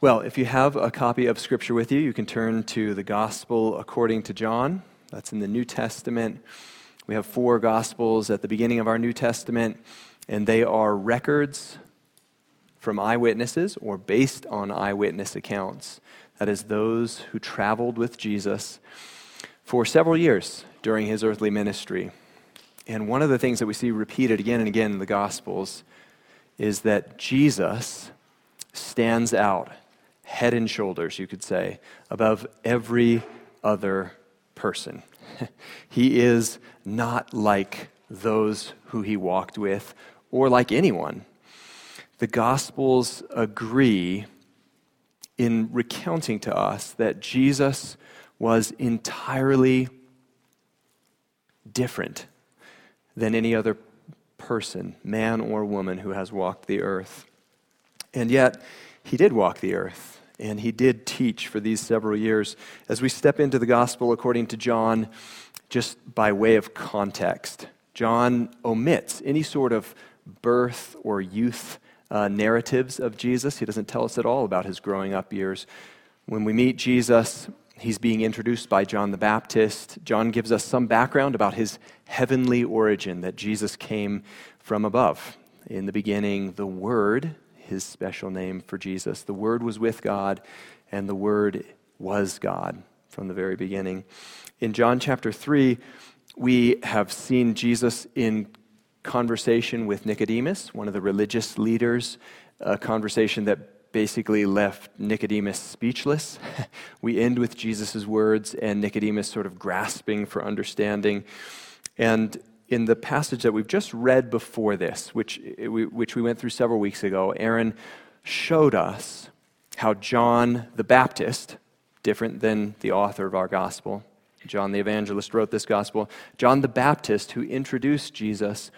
Well, if you have a copy of Scripture with you, you can turn to the Gospel according to John. That's in the New Testament. We have 4 Gospels at the beginning of our New Testament, and they are records from eyewitnesses or based on eyewitness accounts. That is, those who traveled with Jesus for several years during his earthly ministry. And one of the things that we see repeated again and again in the Gospels is that Jesus stands out head and shoulders, you could say, above every other person. He is not like those who he walked with or like anyone. The Gospels agree in recounting to us that Jesus was entirely different than any other person, man or woman, who has walked the earth. And yet, he did walk the earth, and he did teach for these several years. As we step into the Gospel according to John, just by way of context, John omits any sort of birth or youth narratives of Jesus. He doesn't tell us at all about his growing up years. When we meet Jesus, he's being introduced by John the Baptist. John gives us some background about his heavenly origin, that Jesus came from above. In the beginning, the Word, his special name for Jesus, the Word was with God, and the Word was God from the very beginning. In John chapter 3, we have seen Jesus in conversation with Nicodemus, one of the religious leaders, a conversation that basically left Nicodemus speechless. We end with Jesus' words and Nicodemus sort of grasping for understanding. And in the passage that we've just read before this, which we went through several weeks ago, Aaron showed us how John the Baptist, different than the author of our gospel, John the Evangelist wrote this gospel, John the Baptist, who introduced Jesus,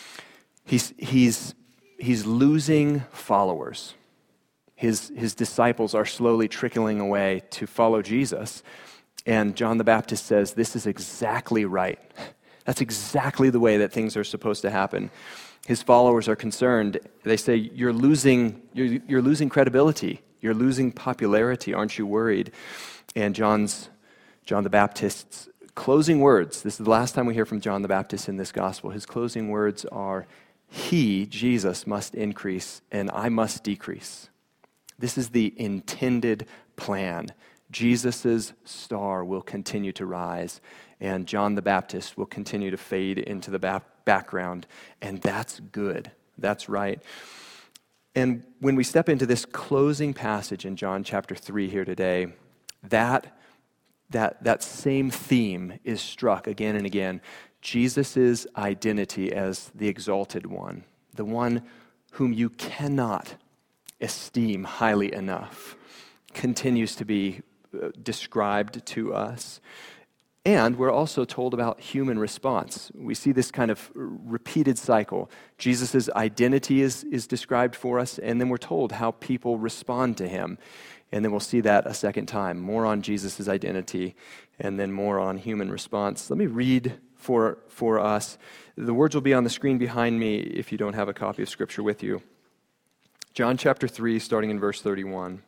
he's losing followers. His disciples are slowly trickling away to follow Jesus, and John the Baptist says, this is exactly right. That's exactly the way that things are supposed to happen. His followers are concerned. They say, you're losing credibility. You're losing popularity. Aren't you worried? And John the Baptist's closing words, this is the last time we hear from John the Baptist in this gospel. His closing words are, he, Jesus, must increase and I must decrease. This is the intended plan. Jesus' star will continue to rise, and John the Baptist will continue to fade into the background, and that's good. That's right. And when we step into this closing passage in John chapter 3 here today, that same theme is struck again and again. Jesus' identity as the exalted one, the one whom you cannot esteem highly enough, continues to be described to us. And we're also told about human response. We see this kind of repeated cycle. Jesus' identity is described for us, and then we're told how people respond to him. And then we'll see that a second time. More on Jesus' identity, and then more on human response. Let me read for us. The words will be on the screen behind me if you don't have a copy of Scripture with you. John chapter 3, starting in verse 31.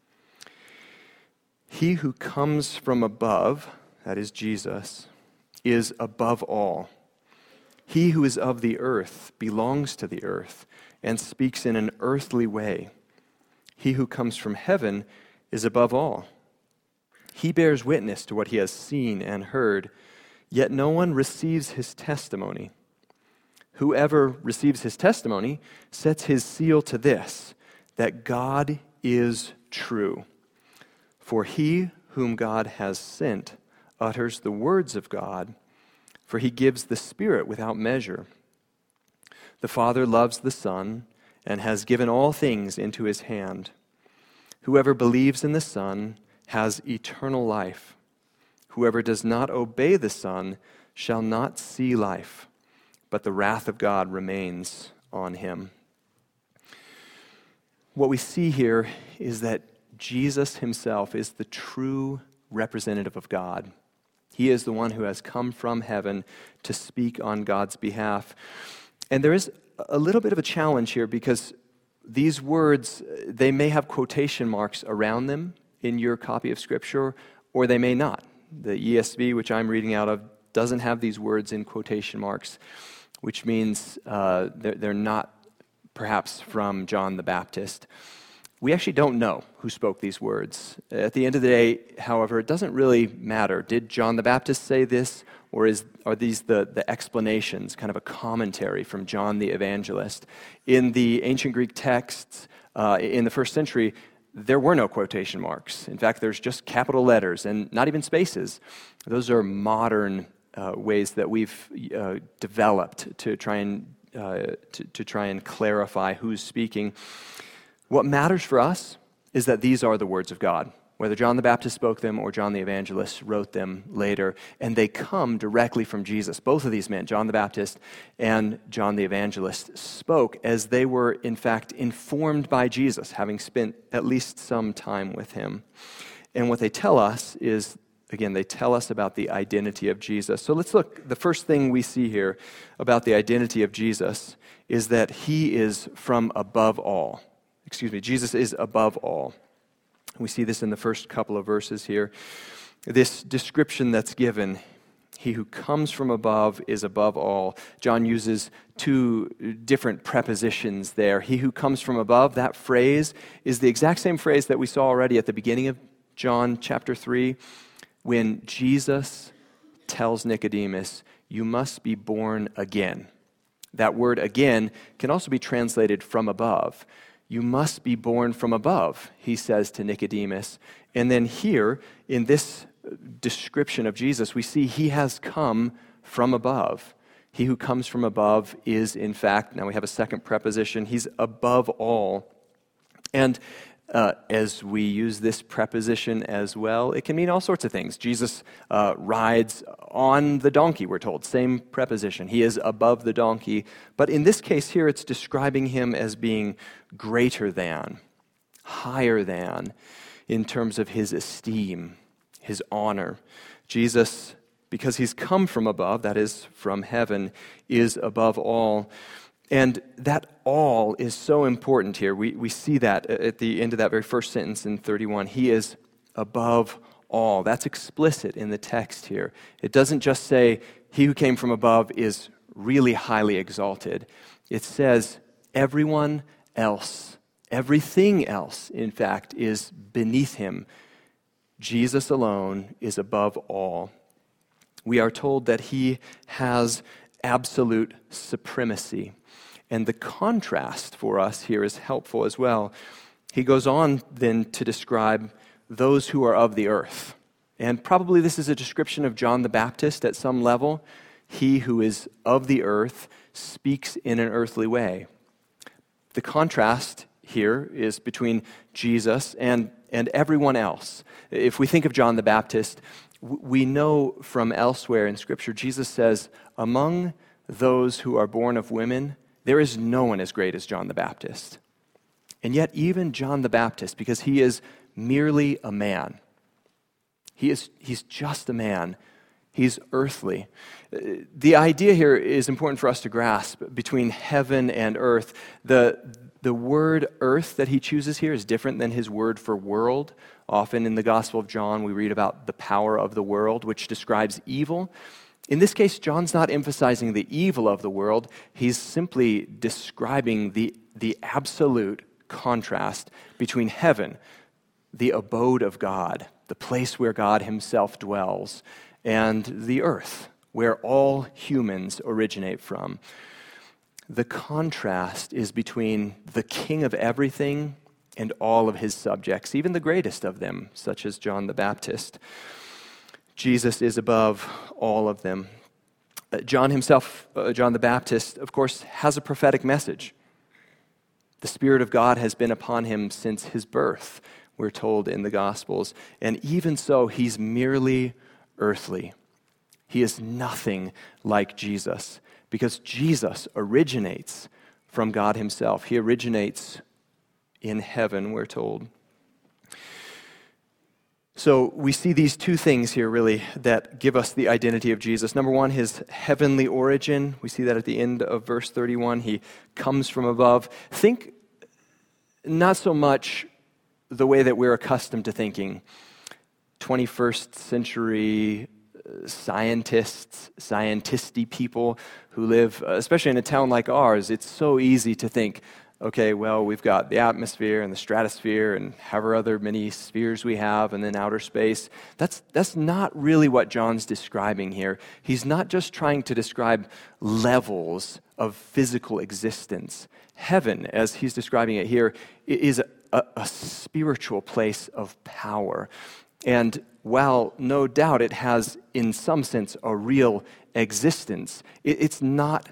He who comes from above, that is Jesus, is above all. He who is of the earth belongs to the earth and speaks in an earthly way. He who comes from heaven is above all. He bears witness to what he has seen and heard, yet no one receives his testimony. Whoever receives his testimony sets his seal to this, that God is true. For he whom God has sent utters the words of God, for he gives the Spirit without measure. The Father loves the Son and has given all things into his hand. Whoever believes in the Son has eternal life. Whoever does not obey the Son shall not see life, but the wrath of God remains on him. What we see here is that Jesus himself is the true representative of God. He is the one who has come from heaven to speak on God's behalf. And there is a little bit of a challenge here because these words, they may have quotation marks around them in your copy of Scripture, or they may not. The ESV, which I'm reading out of, doesn't have these words in quotation marks, which means they're not perhaps from John the Baptist. We actually don't know who spoke these words. At the end of the day, however, it doesn't really matter. Did John the Baptist say this, or are these the explanations, kind of a commentary from John the Evangelist? In the ancient Greek texts in the first century, there were no quotation marks. In fact, there's just capital letters and not even spaces. Those are modern ways that we've developed to try and clarify who's speaking. What matters for us is that these are the words of God, whether John the Baptist spoke them or John the Evangelist wrote them later, and they come directly from Jesus. Both of these men, John the Baptist and John the Evangelist, spoke as they were, in fact, informed by Jesus, having spent at least some time with him. And what they tell us is, again, they tell us about the identity of Jesus. So let's look. The first thing we see here about the identity of Jesus is that he is from above all. Jesus is above all. We see this in the first couple of verses here. This description that's given, he who comes from above is above all. John uses two different prepositions there. He who comes from above, that phrase is the exact same phrase that we saw already at the beginning of John chapter 3, when Jesus tells Nicodemus, you must be born again. That word again can also be translated from above. You must be born from above, he says to Nicodemus. And then here, in this description of Jesus, we see he has come from above. He who comes from above is, in fact, now we have a second preposition, he's above all. And as we use this preposition as well, it can mean all sorts of things. Jesus rides on the donkey, we're told. Same preposition. He is above the donkey. But in this case here, it's describing him as being greater than, higher than, in terms of his esteem, his honor. Jesus, because he's come from above, that is, from heaven, is above all. And that all is so important here. We see that at the end of that very first sentence in 31. He is above all. That's explicit in the text here. It doesn't just say, he who came from above is really highly exalted. It says, everyone else, everything else, in fact, is beneath him. Jesus alone is above all. We are told that he has absolute supremacy. And the contrast for us here is helpful as well. He goes on then to describe those who are of the earth. And probably this is a description of John the Baptist at some level. He who is of the earth speaks in an earthly way. The contrast here is between Jesus and everyone else. If we think of John the Baptist, we know from elsewhere in Scripture, Jesus says, among those who are born of women, there is no one as great as John the Baptist. And yet even John the Baptist, because he is merely a man, he's just a man, he's earthly. The idea here is important for us to grasp between heaven and earth. The word earth that he chooses here is different than his word for world. Often in the Gospel of John, we read about the power of the world, which describes evil. In this case, John's not emphasizing the evil of the world. He's simply describing the absolute contrast between heaven, the abode of God, the place where God himself dwells, and the earth, where all humans originate from. The contrast is between the king of everything and all of his subjects, even the greatest of them, such as John the Baptist. Jesus is above all of them. John himself, John the Baptist, of course, has a prophetic message. The Spirit of God has been upon him since his birth, we're told in the Gospels. And even so, he's merely earthly. He is nothing like Jesus, because Jesus originates from God himself. He originates in heaven, we're told. So we see these two things here really that give us the identity of Jesus. Number one, his heavenly origin. We see that at the end of verse 31. He comes from above. Think not so much the way that we're accustomed to thinking. 21st century scientisty people who live, especially in a town like ours, it's so easy to think, okay, well, we've got the atmosphere and the stratosphere and however other many spheres we have, and then outer space. That's not really what John's describing here. He's not just trying to describe levels of physical existence. Heaven, as he's describing it here, is a spiritual place of power. And while no doubt it has, in some sense, a real existence, it's not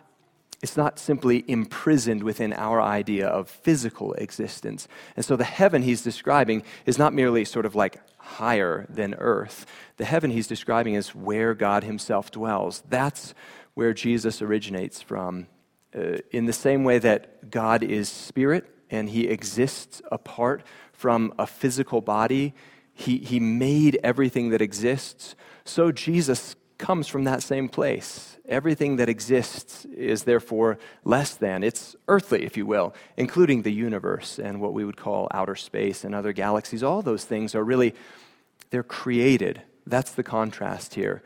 simply imprisoned within our idea of physical existence. And so the heaven he's describing is not merely sort of like higher than earth. The heaven he's describing is where God himself dwells. That's where Jesus originates from. In the same way that God is spirit and he exists apart from a physical body, he made everything that exists, so Jesus comes from that same place. Everything that exists is therefore less than. It's earthly, if you will, including the universe and what we would call outer space and other galaxies. All those things are really, they're created. That's the contrast here.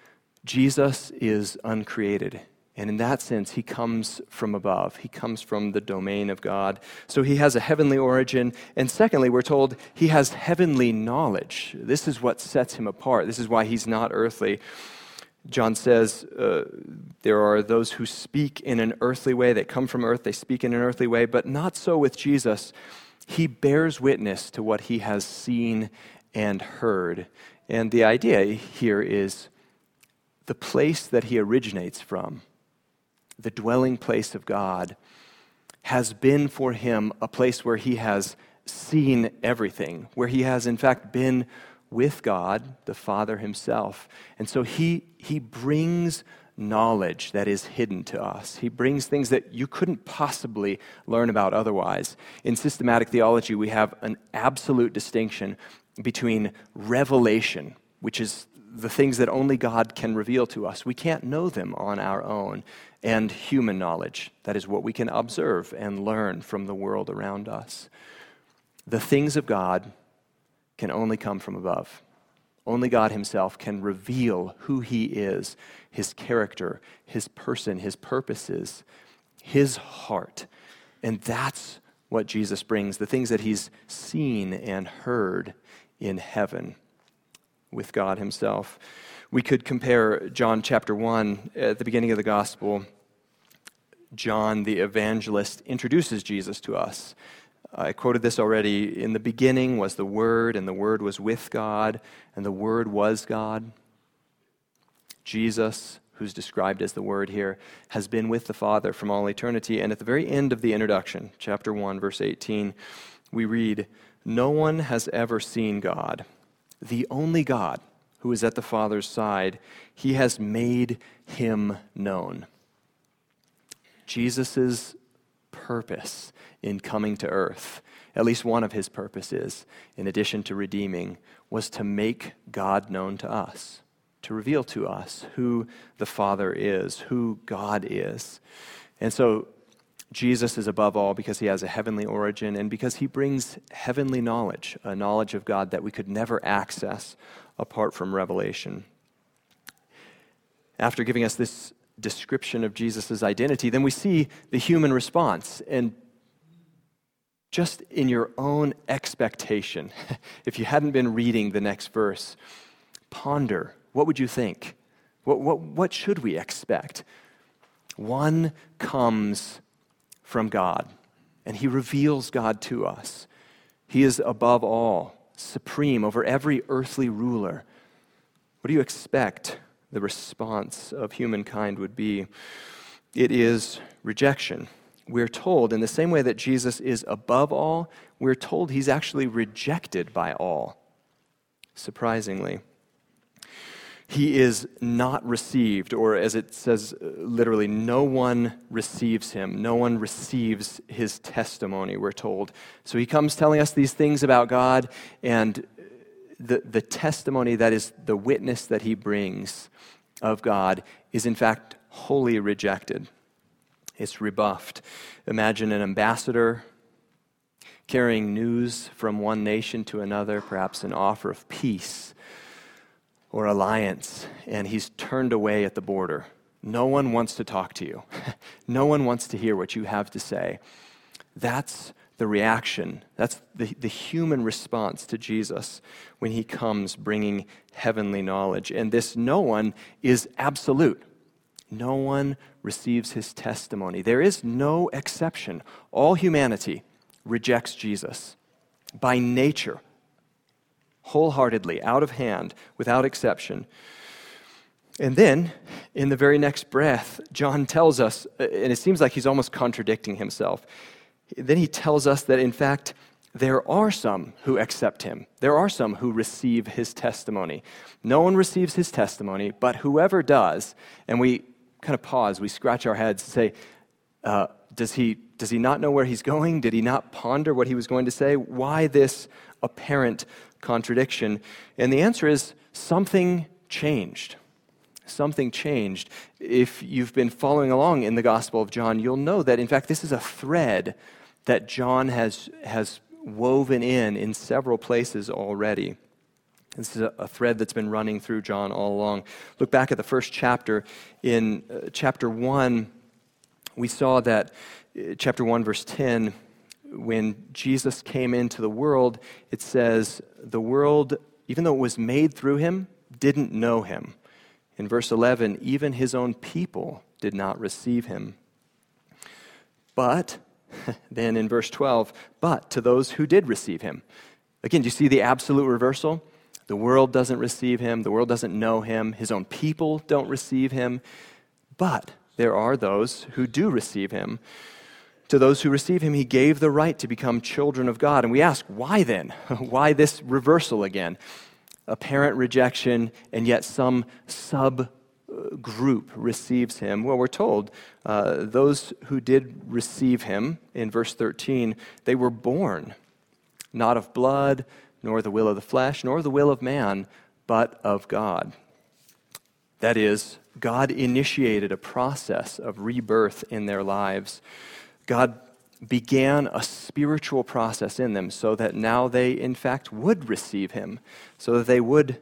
Jesus is uncreated. And in that sense, he comes from above. He comes from the domain of God. So he has a heavenly origin. And secondly, we're told he has heavenly knowledge. This is what sets him apart. This is why he's not earthly. John says there are those who speak in an earthly way. They come from earth. They speak in an earthly way. But not so with Jesus. He bears witness to what he has seen and heard. And the idea here is the place that he originates from, the dwelling place of God, has been for him a place where he has seen everything, where he has in fact been with God, the Father himself. And so he brings knowledge that is hidden to us. He brings things that you couldn't possibly learn about otherwise. In systematic theology, we have an absolute distinction between revelation, which is the things that only God can reveal to us. We can't know them on our own. And human knowledge, that is what we can observe and learn from the world around us. The things of God can only come from above. Only God himself can reveal who he is, his character, his person, his purposes, his heart. And that's what Jesus brings, the things that he's seen and heard in heaven with God himself. We could compare John chapter 1 at the beginning of the gospel. John, the evangelist, introduces Jesus to us. I quoted this already. In the beginning was the Word, and the Word was with God, and the Word was God. Jesus, who's described as the Word here, has been with the Father from all eternity. And at the very end of the introduction, chapter 1, verse 18, we read, "No one has ever seen God. The only God who is at the Father's side, he has made him known." Jesus' purpose in coming to earth, at least one of his purposes, in addition to redeeming, was to make God known to us, to reveal to us who the Father is, who God is. And so Jesus is above all because he has a heavenly origin and because he brings heavenly knowledge, a knowledge of God that we could never access apart from revelation. After giving us this description of Jesus' identity, then we see the human response. And just in your own expectation, if you hadn't been reading the next verse, ponder, what would you think? What should we expect? One comes from God, and he reveals God to us. He is above all, supreme over every earthly ruler. What do you expect the response of humankind would be? It is rejection. We're told, in the same way that Jesus is above all, we're told he's actually rejected by all. Surprisingly, he is not received, or as it says literally, no one receives him. No one receives his testimony, we're told. So he comes telling us these things about God, and the testimony, that is the witness that he brings of God, is in fact wholly rejected. It's rebuffed. Imagine an ambassador carrying news from one nation to another, perhaps an offer of peace or alliance, and he's turned away at the border. No one wants to talk to you. No one wants to hear what you have to say. That's the reaction. That's the human response to Jesus when he comes bringing heavenly knowledge. And this no one is absolute. No one receives his testimony. There is no exception. All humanity rejects Jesus by nature, wholeheartedly, out of hand, without exception. And then, in the very next breath, John tells us, and it seems like he's almost contradicting himself, then he tells us that, in fact, there are some who accept him. There are some who receive his testimony. No one receives his testimony, but whoever does, and we kind of pause, we scratch our heads and say, does he not know where he's going? Did he not ponder what he was going to say? Why this apparent contradiction? And the answer is something changed. Something changed. If you've been following along in the Gospel of John, you'll know that, in fact, this is a thread that John has woven in several places already. This is a thread that's been running through John all along. Look back at the first chapter. In chapter 1, we saw that, chapter 1, verse 10, when Jesus came into the world, it says, the world, even though it was made through him, didn't know him. In verse 11, even his own people did not receive him. But, then in verse 12, but to those who did receive him. Again, do you see the absolute reversal? The world doesn't receive him. The world doesn't know him. His own people don't receive him. But there are those who do receive him. To those who receive him, he gave the right to become children of God. And we ask, why then? Why this reversal again? Apparent rejection, and yet some subgroup receives him. Well, we're told those who did receive him, in verse 13, they were born, not of blood, nor the will of the flesh, nor the will of man, but of God. That is, God initiated a process of rebirth in their lives. God began a spiritual process in them so that now they, in fact, would receive him, so that they would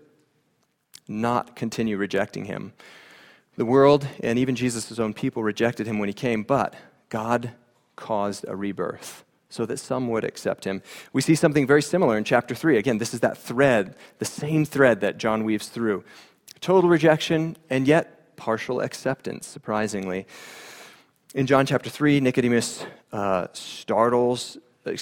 not continue rejecting him. The world and even Jesus' own people rejected him when he came, but God caused a rebirth so that some would accept him. We see something very similar in chapter 3. Again, this is that thread, the same thread that John weaves through. Total rejection and yet partial acceptance, surprisingly. In John chapter 3, Jesus startles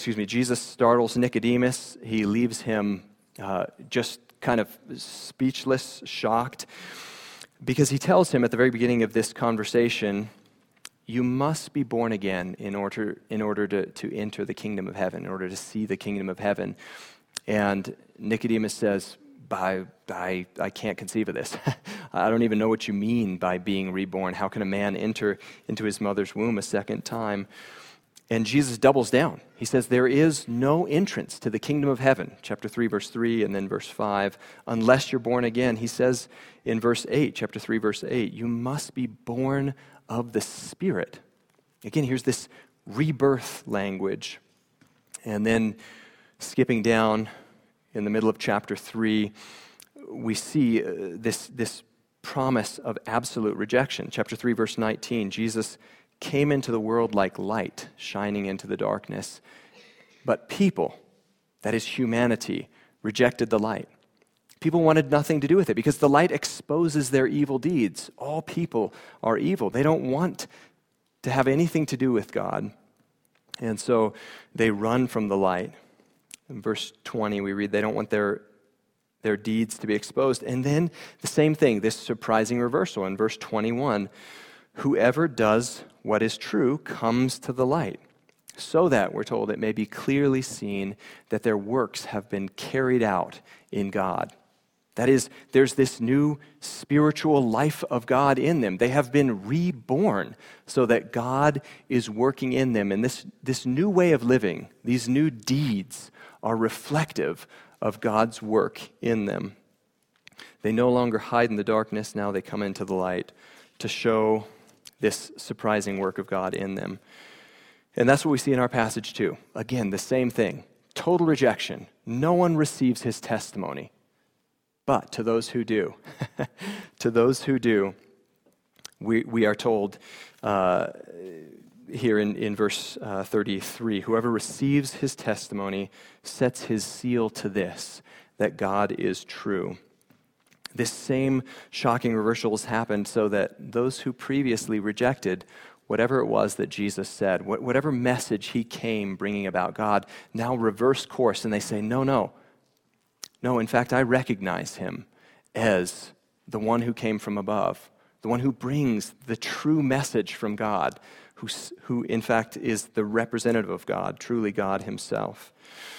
Nicodemus. He leaves him just kind of speechless, shocked, because he tells him at the very beginning of this conversation, you must be born again in order to enter the kingdom of heaven, in order to see the kingdom of heaven. And Nicodemus says, I can't conceive of this. I don't even know what you mean by being reborn. How can a man enter into his mother's womb a second time? And Jesus doubles down. He says, there is no entrance to the kingdom of heaven, chapter 3, verse 3, and then verse 5, unless you're born again. He says in verse 8, chapter 3, verse 8, you must be born of the Spirit. Again, here's this rebirth language. And then skipping down in the middle of chapter 3, we see this promise of absolute rejection. Chapter 3, verse 19, Jesus came into the world like light, shining into the darkness. But people, that is humanity, rejected the light. People wanted nothing to do with it because the light exposes their evil deeds. All people are evil. They don't want to have anything to do with God. And so they run from the light. In verse 20, we read they don't want their deeds to be exposed. And then the same thing, this surprising reversal in verse 21. Whoever does what is true comes to the light, so that, we're told, it may be clearly seen that their works have been carried out in God. That is, there's this new spiritual life of God in them. They have been reborn so that God is working in them. And this new way of living, these new deeds, are reflective of God's work in them. They no longer hide in the darkness. Now they come into the light to show this surprising work of God in them. And that's what we see in our passage too. Again, the same thing. Total rejection. No one receives his testimony. But to those who do, to those who do, we are told here in verse 33, whoever receives his testimony sets his seal to this, that God is true. This same shocking reversal has happened so that those who previously rejected whatever it was that Jesus said, whatever message he came bringing about God, now reverse course and they say, no, in fact, I recognize him as the one who came from above, the one who brings the true message from God, who in fact is the representative of God, truly God himself.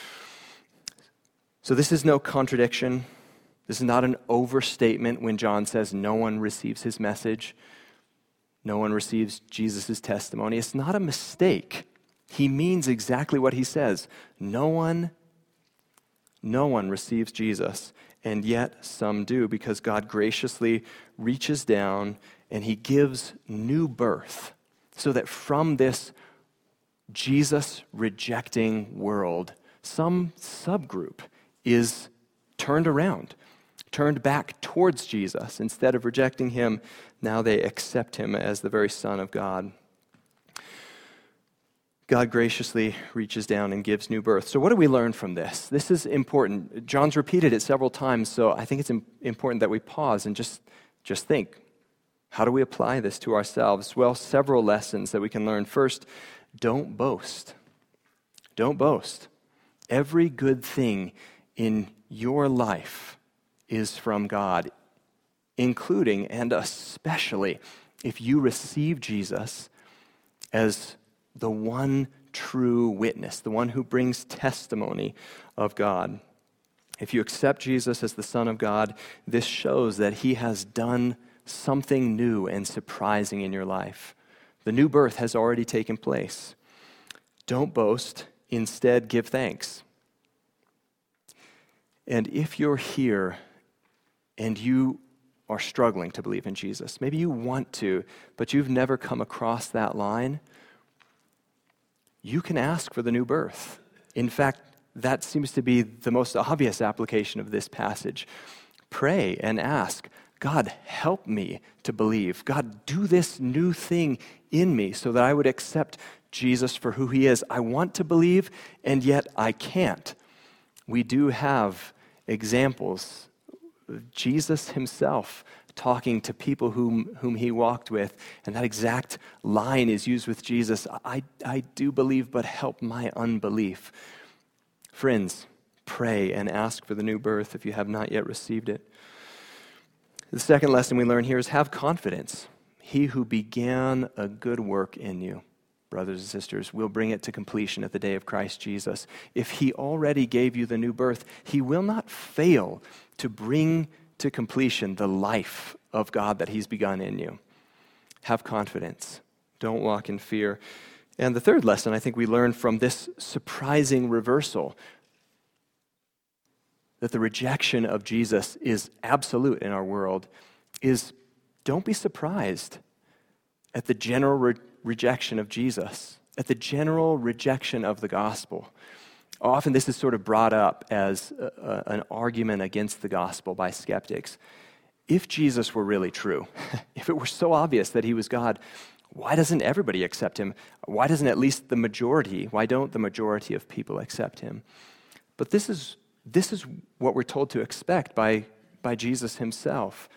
So this is no contradiction. This is not an overstatement when John says no one receives his message. No one receives Jesus' testimony. It's not a mistake. He means exactly what he says. No one receives Jesus, and yet some do, because God graciously reaches down and he gives new birth so that from this Jesus-rejecting world, some subgroup is turned around, turned back towards Jesus. Instead of rejecting him, now they accept him as the very Son of God. God graciously reaches down and gives new birth. So what do we learn from this? This is important. John's repeated it several times, so I think it's important that we pause and just think. How do we apply this to ourselves? Well, several lessons that we can learn. First, don't boast. Don't boast. Every good thing in your life is from God, including and especially if you receive Jesus as the one true witness, the one who brings testimony of God. If you accept Jesus as the Son of God, this shows that he has done something new and surprising in your life. The new birth has already taken place. Don't boast, instead give thanks. And if you're here and you are struggling to believe in Jesus, maybe you want to, but you've never come across that line, you can ask for the new birth. In fact, that seems to be the most obvious application of this passage. Pray and ask, God, help me to believe. God, do this new thing in me so that I would accept Jesus for who he is. I want to believe, and yet I can't. We do have examples of Jesus himself talking to people whom he walked with, and that exact line is used with Jesus. I do believe, but help my unbelief. Friends, pray and ask for the new birth if you have not yet received it. The second lesson we learn here is have confidence. He who began a good work in you, brothers and sisters, will bring it to completion at the day of Christ Jesus. If he already gave you the new birth, he will not fail to bring to completion the life of God that he's begun in you. Have confidence. Don't walk in fear. And the third lesson I think we learn from this surprising reversal, that the rejection of Jesus is absolute in our world, is don't be surprised at the general rejection of Jesus, at the general rejection of the gospel. Often this is sort of brought up as an argument against the gospel by skeptics. If Jesus were really true, if it were so obvious that he was God, why doesn't everybody accept him? Why doesn't at least the majority, why don't the majority of people accept him? But this is what we're told to expect by Jesus himself.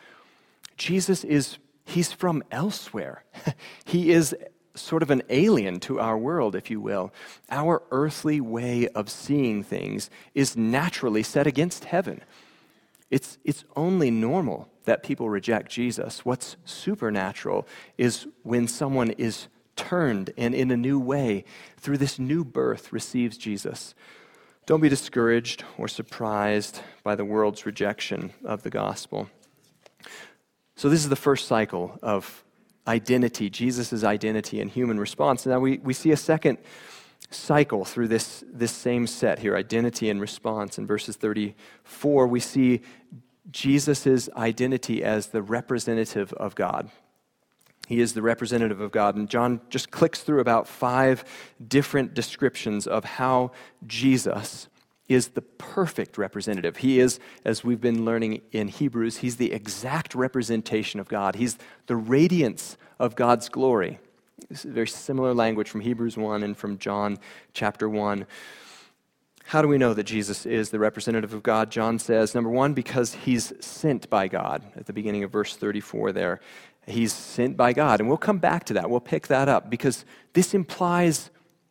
He's from elsewhere. He is sort of an alien to our world, if you will. Our earthly way of seeing things is naturally set against heaven. It's only normal that people reject Jesus. What's supernatural is when someone is turned and in a new way, through this new birth, receives Jesus. Don't be discouraged or surprised by the world's rejection of the gospel. So this is the first cycle of identity, Jesus' identity and human response. Now we see a second cycle through this same set here, identity and response. In verses 34, we see Jesus' identity as the representative of God. He is the representative of God. And John just clicks through about 5 different descriptions of how Jesus is the perfect representative. He is, as we've been learning in Hebrews, he's the exact representation of God. He's the radiance of God's glory. This is very similar language from Hebrews 1 and from John chapter 1. How do we know that Jesus is the representative of God? John says, number 1, because he's sent by God. At the beginning of verse 34 there, he's sent by God. And we'll come back to that. We'll pick that up because this implies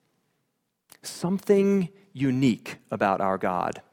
something unique about our God.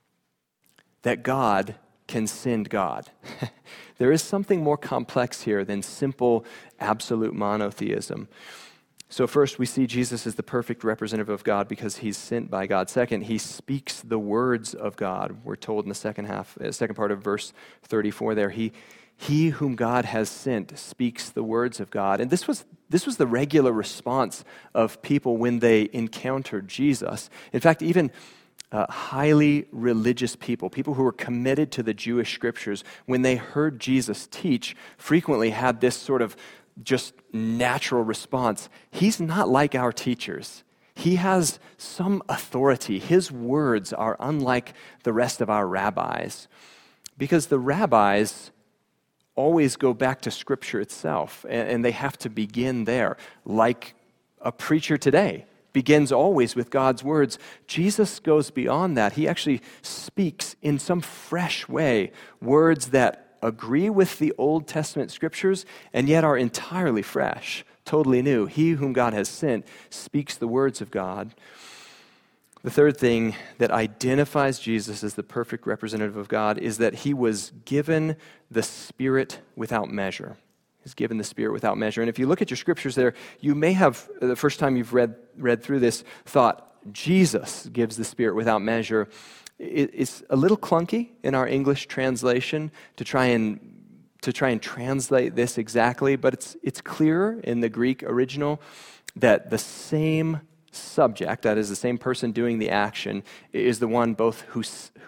That God can send God. There is something more complex here than simple absolute monotheism. So first, we see Jesus as the perfect representative of God because he's sent by God. Second, he speaks the words of God. We're told in the second part of verse 34 there, he whom God has sent speaks the words of God. And this was the regular response of people when they encountered Jesus. In fact, even highly religious people who were committed to the Jewish scriptures, when they heard Jesus teach, frequently had this sort of just natural response. He's not like our teachers. He has some authority. His words are unlike the rest of our rabbis. Because the rabbis always go back to Scripture itself, and they have to begin there. Like a preacher today begins always with God's words. Jesus goes beyond that. He actually speaks in some fresh way words that agree with the Old Testament scriptures and yet are entirely fresh, totally new. He whom God has sent speaks the words of God. The third thing that identifies Jesus as the perfect representative of God is that he was given the Spirit without measure. He's given the Spirit without measure. And if you look at your scriptures there, you may have, the first time you've read through this, thought Jesus gives the Spirit without measure. It's a little clunky in our English translation to try and translate this exactly, but it's clearer in the Greek original that the same subject, that is the same person doing the action, is the one both who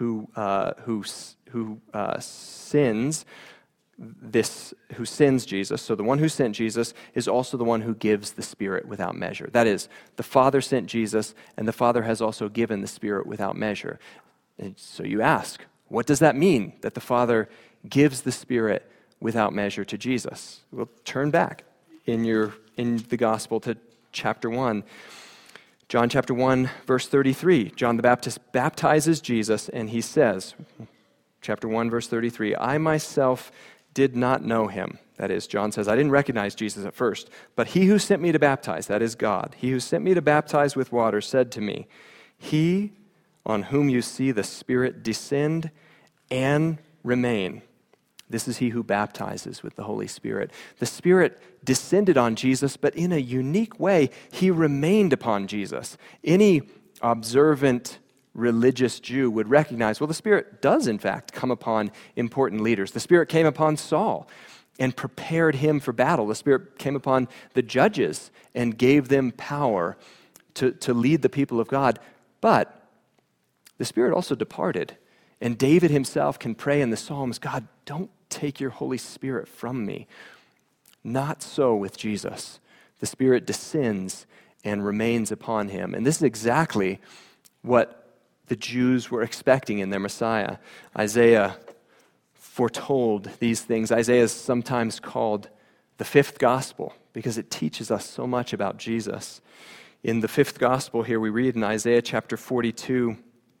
sins Jesus. So the one who sent Jesus is also the one who gives the Spirit without measure. That is, the Father sent Jesus, and the Father has also given the Spirit without measure. And so you ask, what does that mean, that the Father gives the Spirit without measure to Jesus? Well, turn back in the Gospel to chapter 1. John chapter 1, verse 33. John the Baptist baptizes Jesus, and he says, chapter 1, verse 33, I myself did not know him. That is, John says, I didn't recognize Jesus at first, but he who sent me to baptize, that is God, he who sent me to baptize with water said to me, he on whom you see the Spirit descend and remain. This is he who baptizes with the Holy Spirit. The Spirit descended on Jesus, but in a unique way, he remained upon Jesus. Any observant religious Jew would recognize, well, the Spirit does in fact come upon important leaders. The Spirit came upon Saul and prepared him for battle. The Spirit came upon the judges and gave them power to lead the people of God. But the Spirit also departed. And David himself can pray in the Psalms, God, don't take your Holy Spirit from me. Not so with Jesus. The Spirit descends and remains upon him. And this is exactly what the Jews were expecting in their Messiah. Isaiah foretold these things. Isaiah is sometimes called the fifth gospel because it teaches us so much about Jesus. In the fifth gospel here we read in Isaiah chapter 42,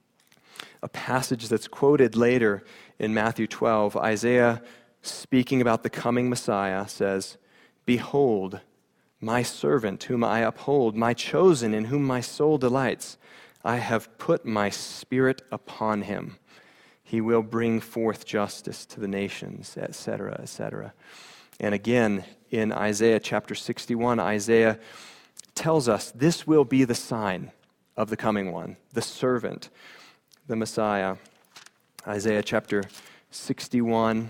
a passage that's quoted later in Matthew 12, Isaiah, speaking about the coming Messiah, says, Behold, my servant whom I uphold, my chosen in whom my soul delights. I have put my Spirit upon him. He will bring forth justice to the nations, etc., etc. And again, in Isaiah chapter 61, Isaiah tells us this will be the sign of the coming one, the servant, the Messiah. Isaiah chapter 61,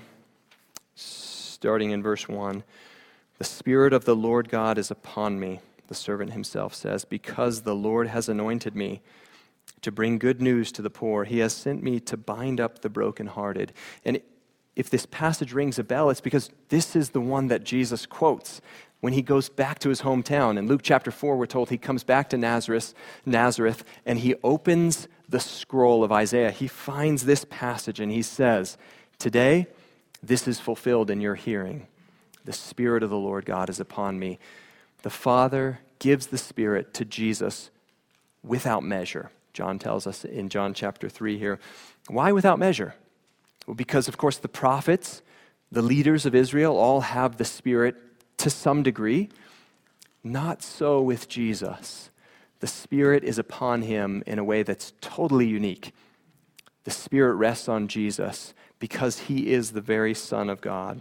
starting in verse 1. The Spirit of the Lord God is upon me, the servant himself says, because the Lord has anointed me to bring good news to the poor. He has sent me to bind up the brokenhearted. And if this passage rings a bell, it's because this is the one that Jesus quotes when he goes back to his hometown. In Luke chapter 4, we're told he comes back to Nazareth, and he opens the scroll of Isaiah. He finds this passage and he says, "Today, this is fulfilled in your hearing. The Spirit of the Lord God is upon me." The Father gives the Spirit to Jesus without measure. John tells us in John chapter 3 here. Why without measure? Well, because, of course, the prophets, the leaders of Israel, all have the Spirit to some degree. Not so with Jesus. The Spirit is upon him in a way that's totally unique. The Spirit rests on Jesus because he is the very Son of God.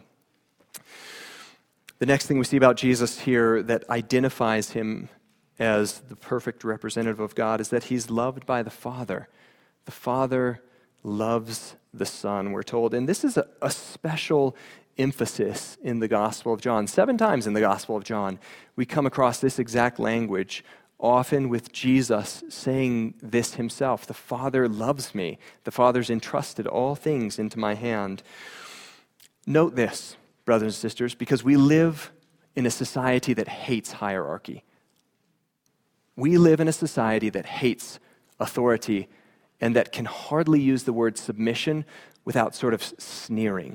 The next thing we see about Jesus here that identifies him as the perfect representative of God is that he's loved by the Father. The Father loves the Son, we're told. And this is a special emphasis in the Gospel of John. 7 times in the Gospel of John, we come across this exact language, often with Jesus saying this himself: "The Father loves me. The Father's entrusted all things into my hand." Note this, brothers and sisters, because we live in a society that hates hierarchy. We live in a society that hates authority and that can hardly use the word submission without sort of sneering.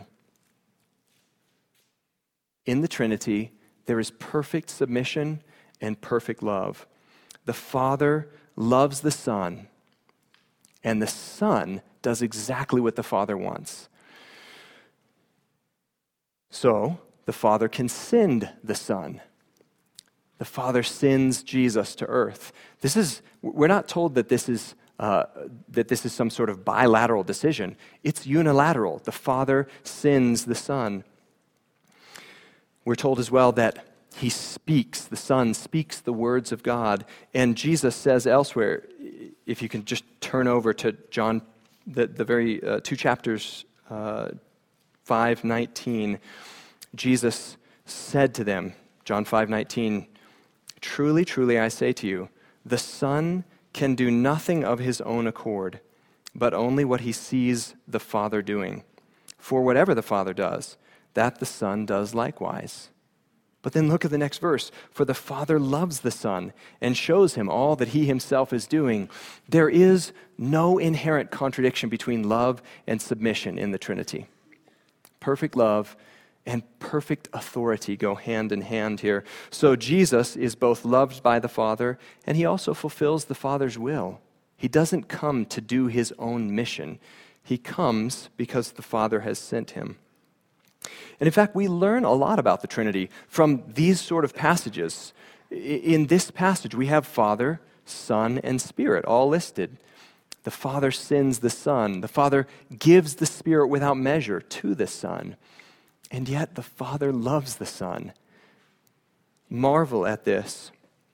In the Trinity, there is perfect submission and perfect love. The Father loves the Son, and the Son does exactly what the Father wants. So, the Father can send the Son. The Father sends Jesus to earth. We're not told that this is some sort of bilateral decision. It's unilateral. The Father sends the Son. We're told as well that the Son speaks the words of God. And Jesus says elsewhere, if you can just turn over to John, the very 2 chapters, 5:19, Jesus said to them, John 5:19, "Truly, truly, I say to you, the Son can do nothing of his own accord, but only what he sees the Father doing. For whatever the Father does, that the Son does likewise." But then look at the next verse. "For the Father loves the Son and shows him all that he himself is doing." There is no inherent contradiction between love and submission in the Trinity. Perfect love and perfect authority go hand in hand here. So Jesus is both loved by the Father, and he also fulfills the Father's will. He doesn't come to do his own mission. He comes because the Father has sent him. And in fact, we learn a lot about the Trinity from these sort of passages. In this passage, we have Father, Son, and Spirit all listed. The Father sends the Son. The Father gives the Spirit without measure to the Son. And yet the Father loves the Son. Marvel at this.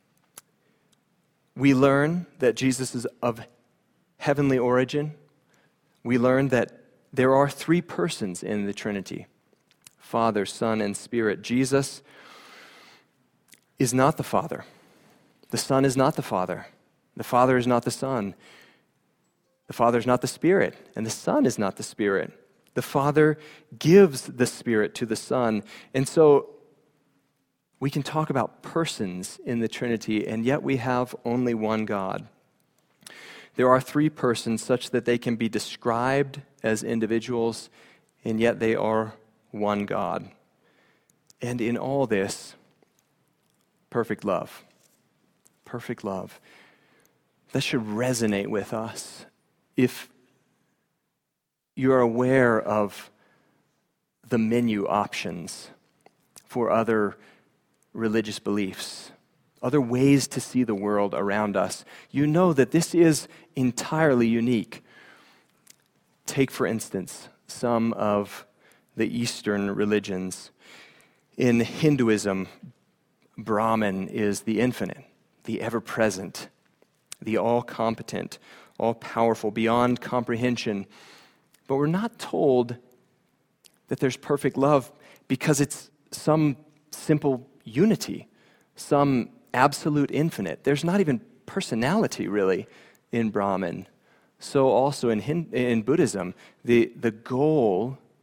We learn that Jesus is of heavenly origin. We learn that there are 3 persons in the Trinity: Father, Son, and Spirit. Jesus is not the Father. The Son is not the Father. The Father is not the Son. The Father is not the Spirit, and the Son is not the Spirit. The Father gives the Spirit to the Son. And so we can talk about persons in the Trinity, and yet we have only one God. There are 3 persons such that they can be described as individuals, and yet they are one God. And in all this, perfect love. Perfect love. That should resonate with us. If you're aware of the menu options for other religious beliefs, other ways to see the world around us, you know that this is entirely unique. Take, for instance, some of the Eastern religions. In Hinduism, Brahman is the infinite, the ever-present, the all-competent, all-powerful, beyond comprehension. But we're not told that there's perfect love because it's some simple unity, some absolute infinite. There's not even personality, really, in Brahman. So also in Buddhism, the goal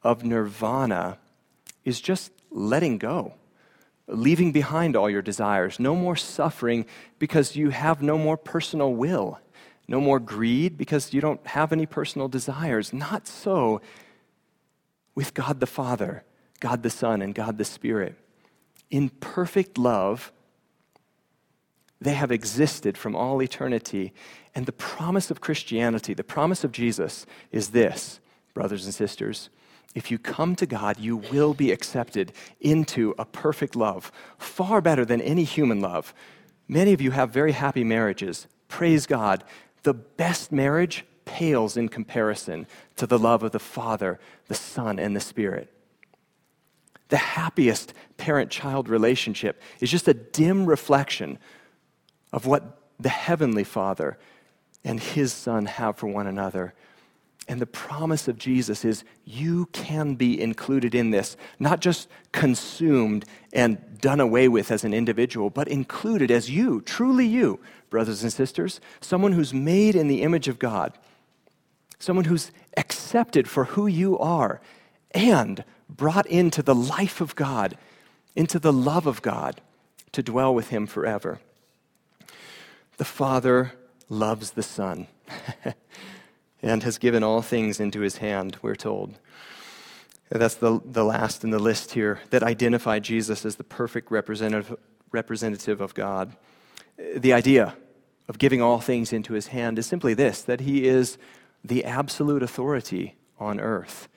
of nirvana is just letting go, leaving behind all your desires, no more suffering because you have no more personal will, no more greed because you don't have any personal desires. Not so with God the Father, God the Son, and God the Spirit. In perfect love, they have existed from all eternity. And the promise of Christianity, the promise of Jesus is this, brothers and sisters. If you come to God, you will be accepted into a perfect love, far better than any human love. Many of you have very happy marriages. Praise God. The best marriage pales in comparison to the love of the Father, the Son, and the Spirit. The happiest parent-child relationship is just a dim reflection of what the Heavenly Father and His Son have for one another. And the promise of Jesus is you can be included in this, not just consumed and done away with as an individual, but included as you, truly you, brothers and sisters, someone who's made in the image of God, someone who's accepted for who you are and brought into the life of God, into the love of God, to dwell with Him forever. The Father loves the Son and has given all things into His hand, we're told. And that's the last in the list here that identify Jesus as the perfect representative of God. The idea of giving all things into His hand is simply this, that He is the absolute authority on earth.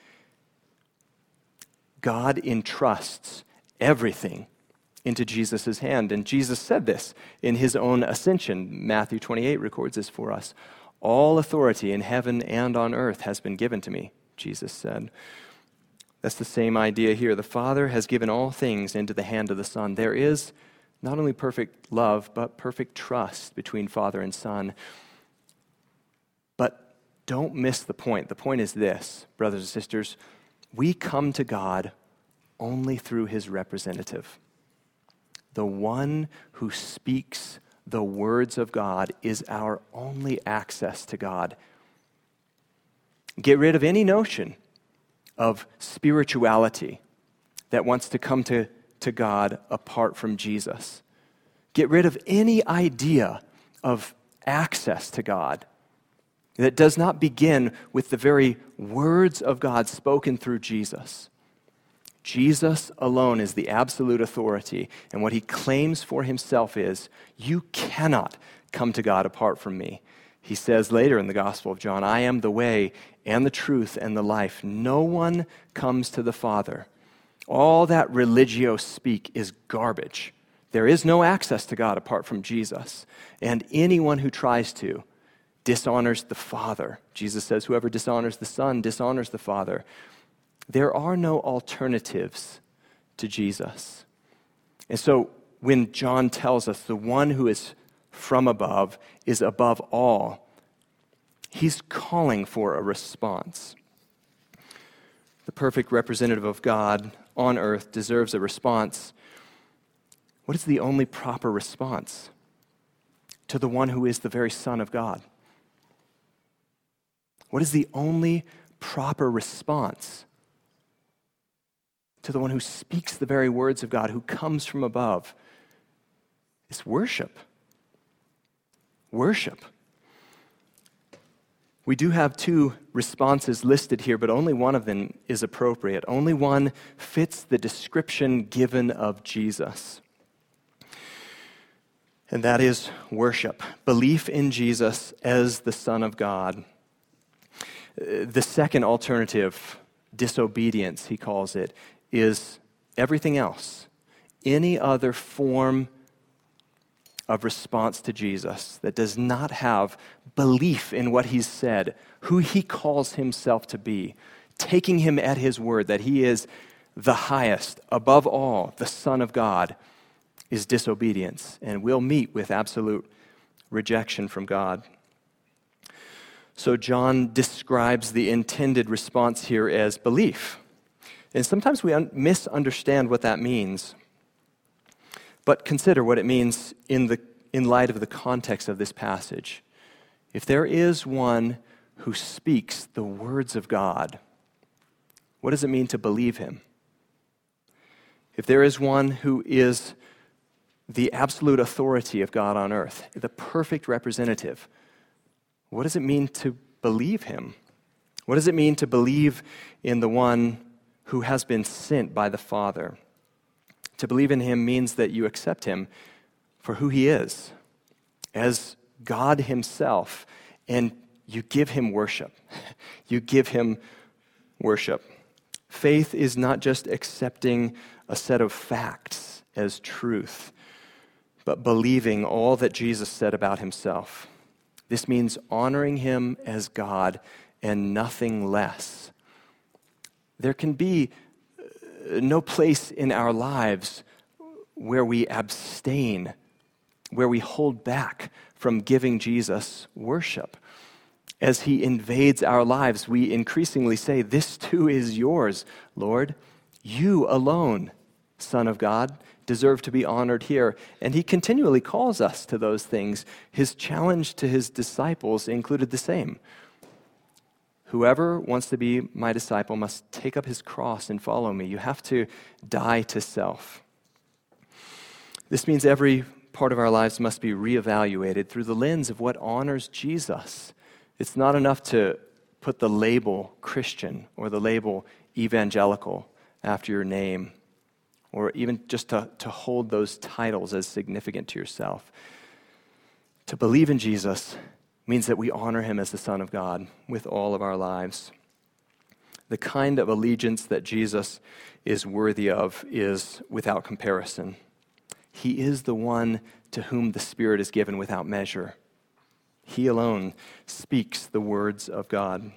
God entrusts everything into Jesus' hand. And Jesus said this in His own ascension. Matthew 28 records this for us. All authority in heaven and on earth has been given to me, Jesus said. That's the same idea here. The Father has given all things into the hand of the Son. There is not only perfect love, but perfect trust between Father and Son. But don't miss the point. The point is this, brothers and sisters. We come to God only through His representative. The one who speaks the words of God is our only access to God. Get rid of any notion of spirituality that wants to come to God apart from Jesus. Get rid of any idea of access to God that does not begin with the very words of God spoken through Jesus. Jesus alone is the absolute authority, and what He claims for Himself is, you cannot come to God apart from me. He says later in the Gospel of John, I am the way and the truth and the life. No one comes to the Father. All that religio speak is garbage. There is no access to God apart from Jesus, and anyone who tries to dishonors the Father. Jesus says, whoever dishonors the Son dishonors the Father. There are no alternatives to Jesus. And so when John tells us the one who is from above is above all, he's calling for a response. The perfect representative of God on earth deserves a response. What is the only proper response to the one who is the very Son of God? What is the only proper response to the one who speaks the very words of God, who comes from above? It's worship. Worship. We do have two responses listed here, but only one of them is appropriate. Only one fits the description given of Jesus. And that is worship. Belief in Jesus as the Son of God. The second alternative, disobedience, he calls it, is everything else. Any other form of response to Jesus that does not have belief in what He's said, who He calls Himself to be, taking Him at His word that He is the highest, above all, the Son of God, is disobedience and will meet with absolute rejection from God. So John describes the intended response here as belief. And sometimes we misunderstand what that means. But consider what it means in light of the context of this passage. If there is one who speaks the words of God, What does it mean to believe him? If there is one who is the absolute authority of God on earth, the perfect representative, what does it mean to believe him? What does it mean to believe in the one who has been sent by the Father? To believe in him means that you accept him for who he is, as God himself, and you give him worship. You give him worship. Faith is not just accepting a set of facts as truth, but believing all that Jesus said about himself. This means honoring him as God and nothing less. There can be no place in our lives where we abstain, where we hold back from giving Jesus worship. As he invades our lives, we increasingly say, "This too is yours, Lord. You alone, Son of God, deserve to be honored here." And he continually calls us to those things. His challenge to his disciples included the same. "Whoever wants to be my disciple must take up his cross and follow me." You have to die to self. This means every part of our lives must be reevaluated through the lens of what honors Jesus. It's not enough to put the label Christian or the label evangelical after your name, or even just to hold those titles as significant to yourself. To believe in Jesus means that we honor him as the Son of God with all of our lives. The kind of allegiance that Jesus is worthy of is without comparison. He is the one to whom the Spirit is given without measure. He alone speaks the words of God.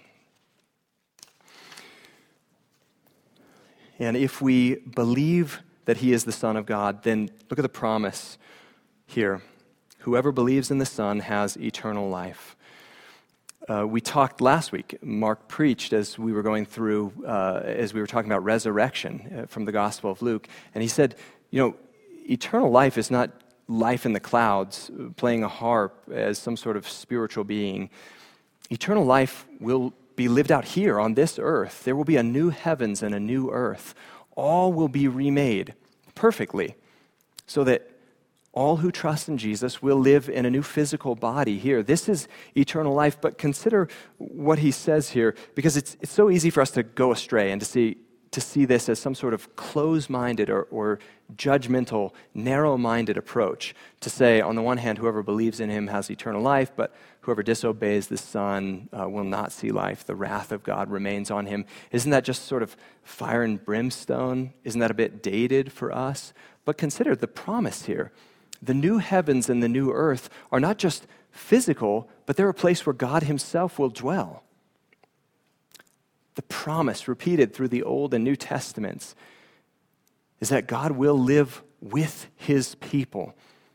And if we believe that he is the Son of God, then look at the promise here. Whoever believes in the Son has eternal life. We talked last week, Mark preached as we were going through, as we were talking about resurrection from the Gospel of Luke, and he said, eternal life is not life in the clouds, playing a harp as some sort of spiritual being. Eternal life will be lived out here on this earth. There will be a new heavens and a new earth. All will be remade perfectly so that all who trust in Jesus will live in a new physical body here. This is eternal life, but consider what he says here, because it's so easy for us to go astray and to see this as some sort of closed-minded or judgmental, narrow-minded approach. To say, on the one hand, whoever believes in him has eternal life, but whoever disobeys the Son will not see life. The wrath of God remains on him. Isn't that just sort of fire and brimstone? Isn't that a bit dated for us? But consider the promise here. The new heavens and the new earth are not just physical, but they're a place where God himself will dwell. The promise repeated through the Old and New Testaments is that God will live with his people.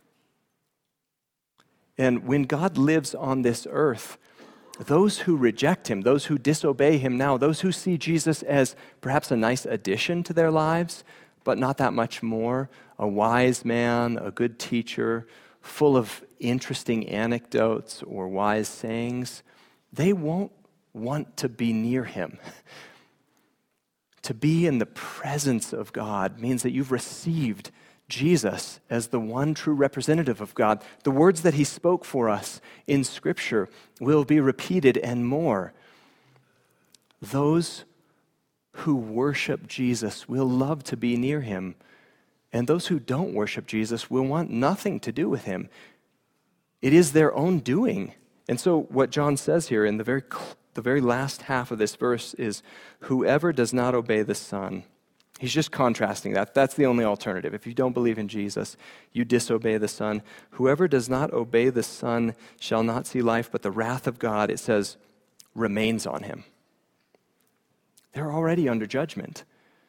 And when God lives on this earth, those who reject him, those who disobey him now, those who see Jesus as perhaps a nice addition to their lives, but not that much more, a wise man, a good teacher, full of interesting anecdotes or wise sayings, they won't want to be near him. To be in the presence of God means that you've received Jesus as the one true representative of God. The words that he spoke for us in Scripture will be repeated and more. Those who worship Jesus will love to be near him, and those who don't worship Jesus will want nothing to do with him. It is their own doing. And so what John says here in the very last half of this verse is, whoever does not obey the Son. He's just contrasting that. That's the only alternative. If you don't believe in Jesus, you disobey the Son. Whoever does not obey the Son shall not see life, but the wrath of God, it says, remains on him. They're already under judgment.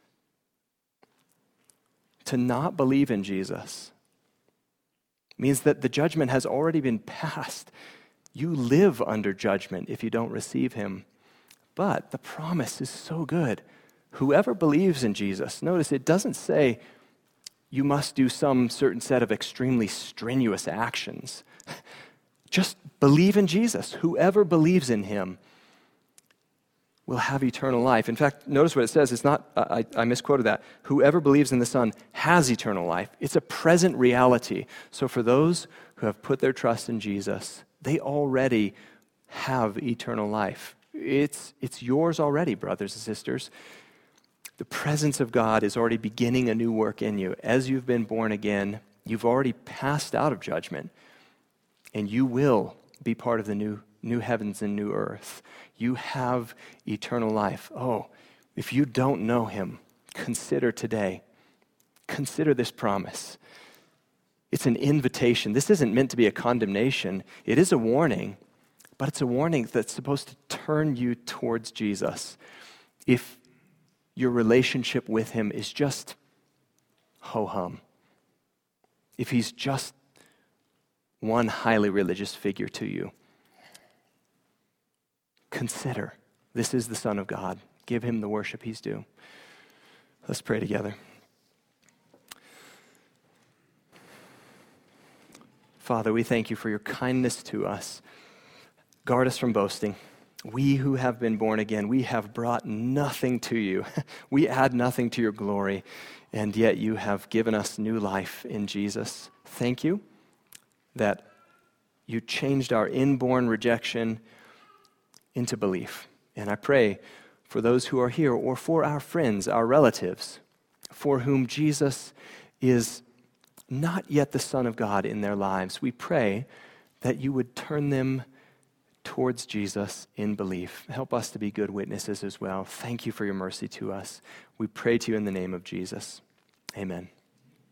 To not believe in Jesus means that the judgment has already been passed. You live under judgment if you don't receive him. But the promise is so good. Whoever believes in Jesus, notice it doesn't say you must do some certain set of extremely strenuous actions. Just believe in Jesus. Whoever believes in him will have eternal life. In fact, notice what it says. It's not, I misquoted that. Whoever believes in the Son has eternal life. It's a present reality. So for those who have put their trust in Jesus, they already have eternal life. It's yours already, brothers and sisters. The presence of God is already beginning a new work in you. As you've been born again, you've already passed out of judgment, and you will be part of the new heavens and new earth. You have eternal life. Oh, if you don't know him, consider today. Consider this promise. It's an invitation. This isn't meant to be a condemnation. It is a warning, but it's a warning that's supposed to turn you towards Jesus. If your relationship with him is just ho-hum, if he's just one highly religious figure to you, consider this is the Son of God. Give him the worship he's due. Let's pray together. Father, we thank you for your kindness to us. Guard us from boasting. We who have been born again, we have brought nothing to you. We add nothing to your glory, and yet you have given us new life in Jesus. Thank you that you changed our inborn rejection into belief. And I pray for those who are here or for our friends, our relatives, for whom Jesus is not yet the Son of God in their lives. We pray that you would turn them towards Jesus in belief. Help us to be good witnesses as well. Thank you for your mercy to us. We pray to you in the name of Jesus. Amen.